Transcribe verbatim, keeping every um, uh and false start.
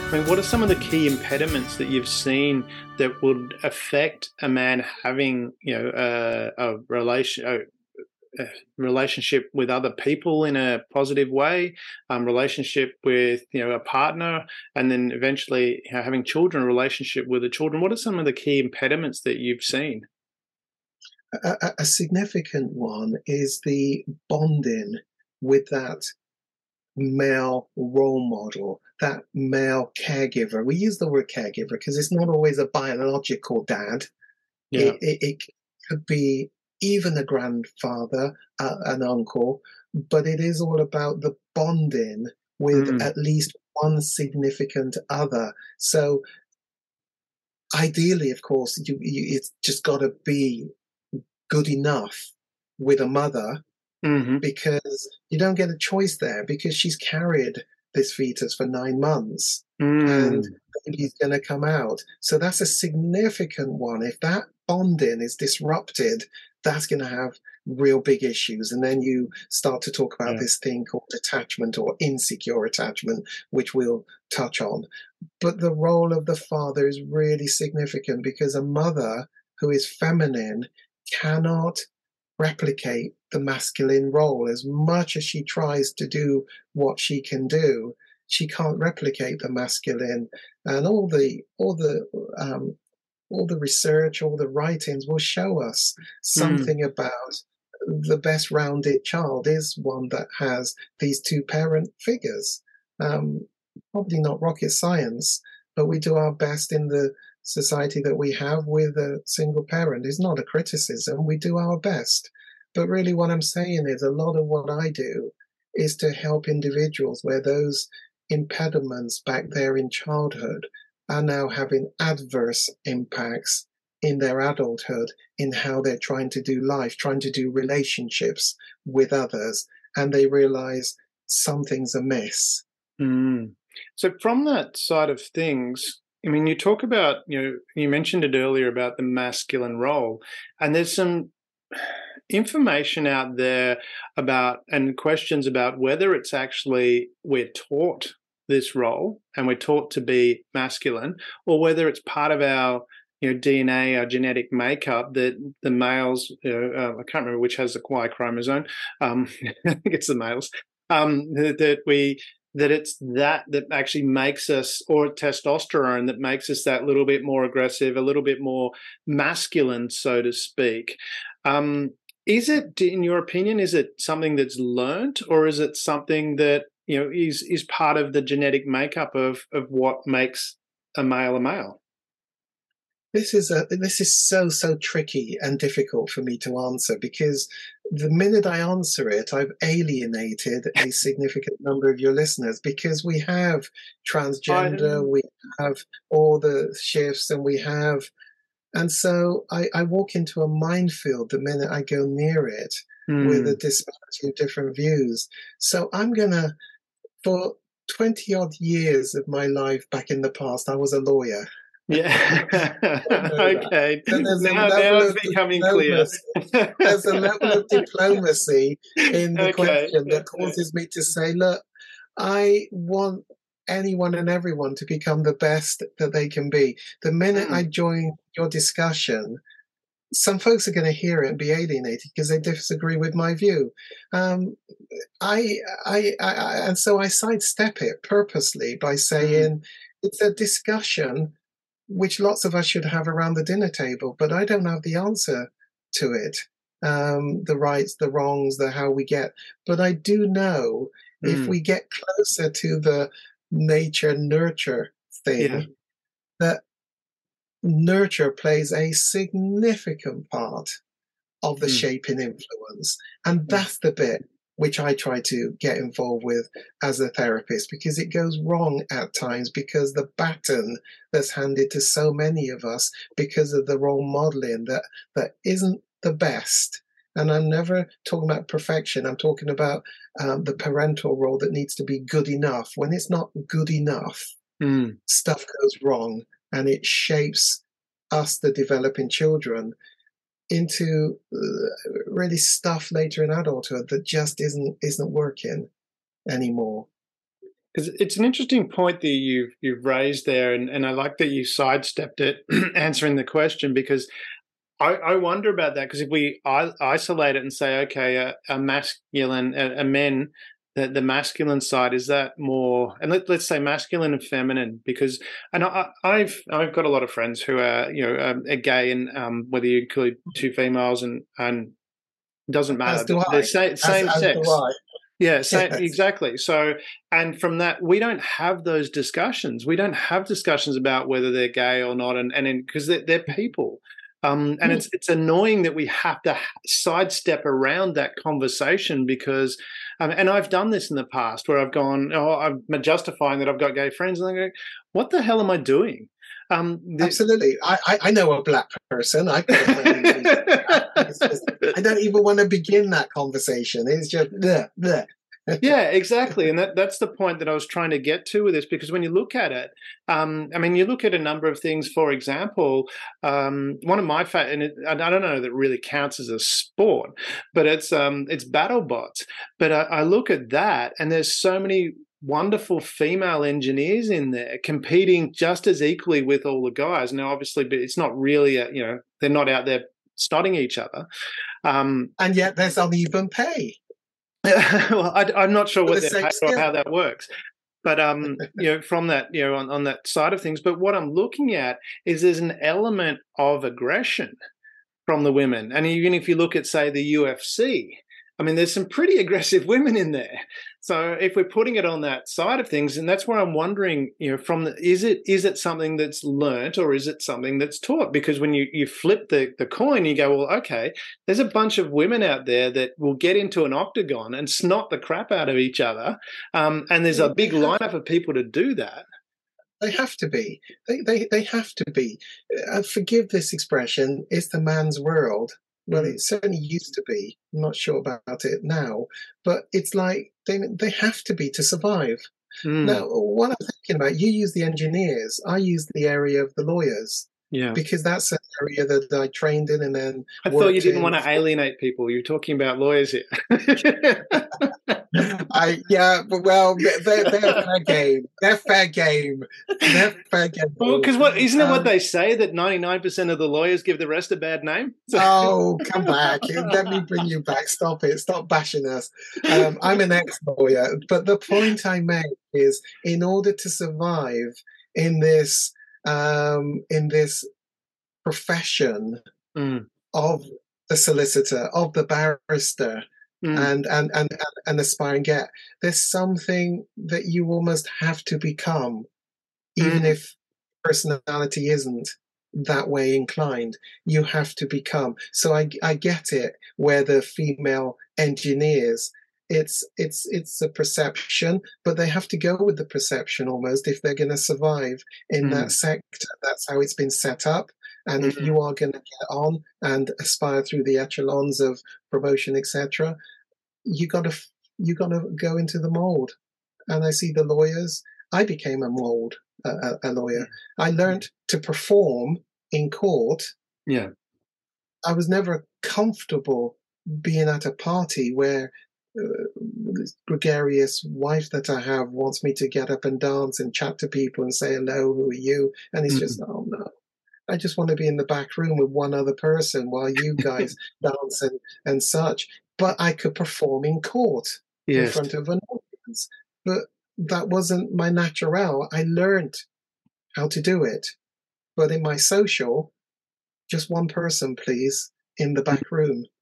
I mean, what are some of the key impediments that you've seen that would affect a man having, you know, a, a relation, a, a relationship with other people in a positive way, um, relationship with, you know, a partner, and then eventually, you know, having children, a relationship with the children? What are some of the key impediments that you've seen? A, a, a significant one is the bonding with that male role model, that male caregiver. We use the word caregiver because it's not always a biological dad. Yeah. It, it, it could be even a grandfather, uh, an uncle, but it is all about the bonding with Mm, at least one significant other. So ideally, of course, you, you, it's just got to be good enough with a mother hmm because you don't get a choice there because she's carried this fetus for nine months and mm, the baby's going to come out. So that's a significant one. If that bonding is disrupted, that's going to have real big issues. And then you start to talk about yeah. this thing called attachment or insecure attachment, which we'll touch on. But the role of the father is really significant because a mother who is feminine cannot replicate the masculine role as much as she tries to do what she can do. She can't replicate the masculine, and all the all the um, all the research, all the writings will show us Mm, something about the best rounded child is one that has these two parent figures. Um, Probably not rocket science, but we do our best in the society that we have with a single parent. It's not a criticism. We do our best. But really, what I'm saying is a lot of what I do is to help individuals where those impediments back there in childhood are now having adverse impacts in their adulthood, in how they're trying to do life, trying to do relationships with others, and they realize something's amiss. mm. So from that side of things, I mean, you talk about, you know, you mentioned it earlier about the masculine role, and there's some information out there about and questions about whether it's actually we're taught this role and we're taught to be masculine, or whether it's part of our, you know, D N A, our genetic makeup, that the males, you know, uh, I can't remember which has the Y chromosome. Um, I think it's the males. Um, that, that we that it's that that actually makes us, or testosterone that makes us that little bit more aggressive, a little bit more masculine, so to speak. Um, is it, in your opinion, is it something that's learnt, or is it something that, you know, is is part of the genetic makeup of of what makes a male a male? This is a this is so so tricky and difficult for me to answer because the minute I answer it, I've alienated a significant number of your listeners because we have I transgender, we have all the shifts, and we have, and so I, I walk into a minefield the minute I go near it with a mm, disparity of different views. So I'm gonna, for twenty odd years of my life back in the past, I was a lawyer. yeah. Know that. Okay. So there's a Now level now it's of becoming clear. diplomacy. There's a level of diplomacy in the Okay. question that causes me to say, look, I want anyone and everyone to become the best that they can be. The minute I Mm, join your discussion, some folks are going to hear it and be alienated because they disagree with my view. Um, I, I, I, and so I sidestep it purposely by mm, saying it's a discussion which lots of us should have around the dinner table, but I don't have the answer to it. Um, the rights, the wrongs, the how we get. But I do know if mm. we get closer to the nature nurture Yeah. thing, that nurture plays a significant part of the Mm, shaping influence. And mm, that's the bit which I try to get involved with as a therapist because it goes wrong at times because the baton that's handed to so many of us because of the role modeling that that isn't the best. And I'm never talking about perfection. I'm talking about um, the parental role that needs to be good enough. When it's not good enough, mm. stuff goes wrong and it shapes us, the developing children, into uh, really stuff later in adulthood that just isn't isn't working anymore. Because it's an interesting point that you've you've raised there, and, and I like that you sidestepped it, answering the question, because I, I wonder about that. Because if we I, isolate it and say, okay, a, a masculine, a, a men, the, the masculine side, is that more, and let, let's say masculine and feminine, because, and I, I've I've got a lot of friends who are, you know, um, are gay, and um, whether you include two females and and doesn't As matter, do they're I. same, As same as do sex. I. Yeah, same, Yes. exactly. So, and from that, we don't have those discussions. We don't have discussions about whether they're gay or not, and and because they're, they're people, um, and Hmm. it's it's annoying that we have to sidestep around that conversation because, um, and I've done this in the past where I've gone, oh, I'm justifying that I've got gay friends, and I go, what the hell am I doing? Um, the, Absolutely. I, I, I know a black person. I've got a friend who's black. It's just, I don't even want to begin that conversation. It's just bleh, bleh. Yeah, exactly, and that that's the point that I was trying to get to with this, because when you look at it, um, I mean, you look at a number of things. For example, um, one of my fa- and it, I don't know that it really counts as a sport, but it's um, it's battle bots. But I, I look at that, and there's so many wonderful female engineers in there competing just as equally with all the guys. Now, obviously, but it's not really a, you know, they're not out there studying each other. Um, And yet there's uneven pay well, I, I'm not sure for what the they're same paid or how skill. that works. But um, you know, from that, you know, on, on that side of things. But what I'm looking at is there's an element of aggression from the women. And even if you look at, say, the U F C, I mean, there's some pretty aggressive women in there. So if we're putting it on that side of things, and that's where I'm wondering, you know, from the, is it is it something that's learnt or is it something that's taught? Because when you, you flip the, the coin, you go, well, okay, there's a bunch of women out there that will get into an octagon and snot the crap out of each other. Um, and there's a They big have, lineup of people to do that. they have to be. They, they, they have to be. Uh, forgive this expression. It's the man's world. Well, Mm, it certainly used to be. I'm not sure about it now, but it's like they they have to be to survive. mm, Now, what I'm thinking about, you use the engineers, I use the area of the lawyers yeah. because that's an area that I trained in and then I thought you worked didn't in want to for. alienate people. You're talking about lawyers here. I yeah, but well, they're they're fair game. They're fair game. They're fair Well, game. because what isn't it what Um, they say that ninety-nine percent of the lawyers give the rest a bad name? So, oh, come back. Let me bring you back. Stop it. Stop bashing us. Um, I'm an ex-lawyer, but the point I make is in order to survive in this um, in this profession mm, of the solicitor, of the barrister, mm, and and and and aspire and get. There's something that you almost have to become, even mm, if personality isn't that way inclined. You have to become. So I I get it where the female engineers. It's it's it's a perception, but they have to go with the perception almost if they're going to survive in that mm, sector. That's how it's been set up. And if mm, you are going to get on and aspire through the echelons of promotion, et cetera, you got to you got to go into the mold. And I see the lawyers. I became a mold, a, a lawyer. I mm. learned to perform in court. Yeah. I was never comfortable being at a party where uh, this gregarious wife that I have wants me to get up and dance and chat to people and say hello, who are you? And it's just, Mm. oh no, I just want to be in the back room with one other person while you guys dance and, and such. But I could perform in court in Yes. front of an audience. But that wasn't my natural. I learned how to do it. But in my social, just one person, please, in the Mm. back room.